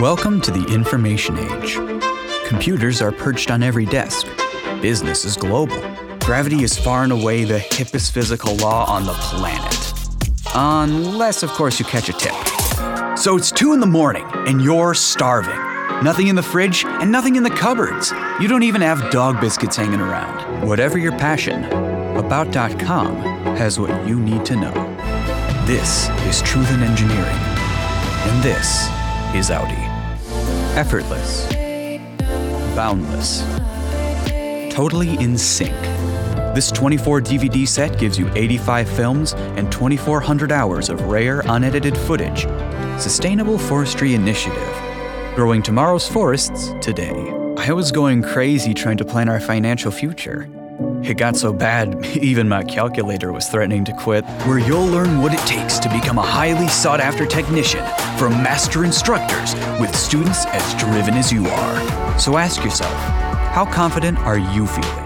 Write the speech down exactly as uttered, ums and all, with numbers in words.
Welcome to the information age. Computers are perched on every desk. Business is global. Gravity is far and away the hippest physical law on the planet. Unless, of course, you catch a tip. So it's two in the morning, and you're starving. Nothing in the fridge, and nothing in the cupboards. You don't even have dog biscuits hanging around. Whatever your passion, About dot com has what you need to know. This is Truth in Engineering. And this is Audi. Effortless. Boundless. Totally in sync. This twenty-four D V D set gives you eighty-five films and twenty-four hundred hours of rare, unedited footage. Sustainable Forestry Initiative. Growing tomorrow's forests today. I was going crazy trying to plan our financial future. It got so bad, even my calculator was threatening to quit. Where you'll learn what it takes to become a highly sought-after technician from master instructors with students as driven as you are. So ask yourself, how confident are you feeling?